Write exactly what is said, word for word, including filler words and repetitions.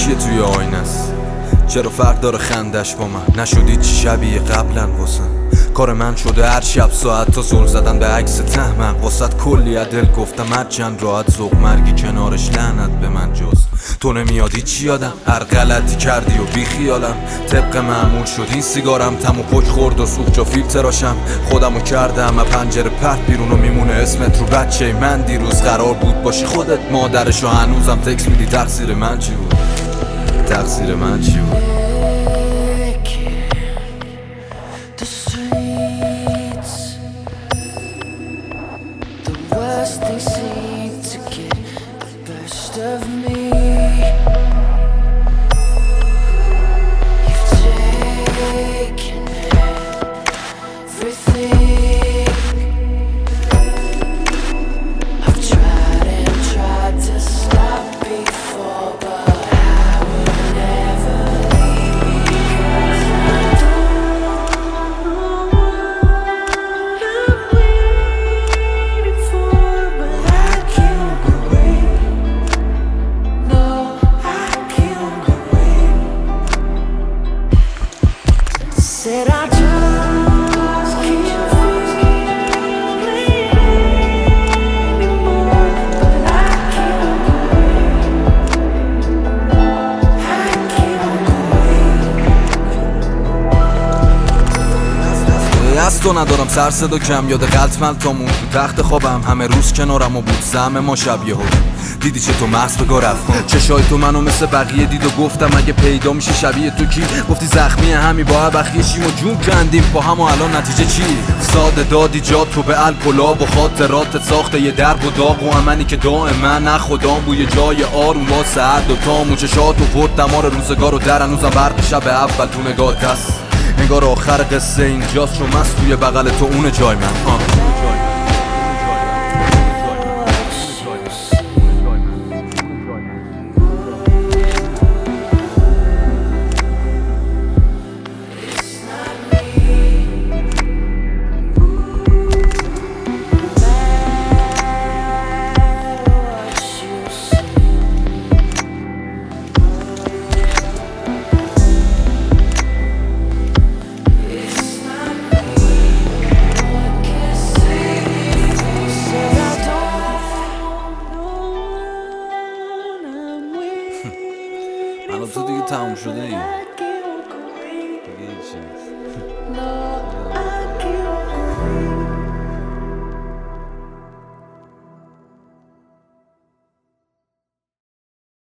کیه توی آینه است؟ چرا فرق داره خندش با من؟ نشدی چی شبیه قبلا واسم؟ کار من شده هر شب ساعت تا زل زدن به عکس تهمق واسط کلی دل گفتم هر چند راحت ذوق مرگی کنارش لعنت به من جز تو نمیادی چی یادم هر غلطی کردی و بی خیالم طبق معمول شد این سیگارم تم و پک خورد و سوخت جا فیلتراشم خودمو کردم و پنجره پرت بیرون و میمونه اسمت رو بچه من دیروز قرار بود باشی خودت مادرشو هنوزم تکس میدی تقصیر من چی بود؟ تقصیر من چی بود؟ They seem to get the best of me. You've taken everything. I've tried and tried to stop before, but I would never leave because I don't know what I'm waiting for. Said I just can't feel it anymore, but I can't go away. I can't go away. از تو ندارم سر صدا کم یاد غلط ملتامون تو تخت خوابم همه روز کنارم و بود زعم ما شب یهو دیدی چه تو مغز بگاه رفت چشای تو منو مثل بقیه دید و گفتم اگه پیدا میشه شبیه تو کی گفتی زخمی همی با بخیه شیم و جون کندیم با هم و الان نتیجه چی ساده دادی جا تو به الکلاب و خاطرات ساخته یه درب و داغ و امنی که دائما نه خدام بوی جای آروم واسه هر دوتامون چشات و پرد دمار روزگار و در هنوزم برق شب اول تو نگاه دست نگار آخر قصه اینجاست چون مست توی بغل تو اون جای من آه. الان تو دیگه تموم شده ای دیگه چیز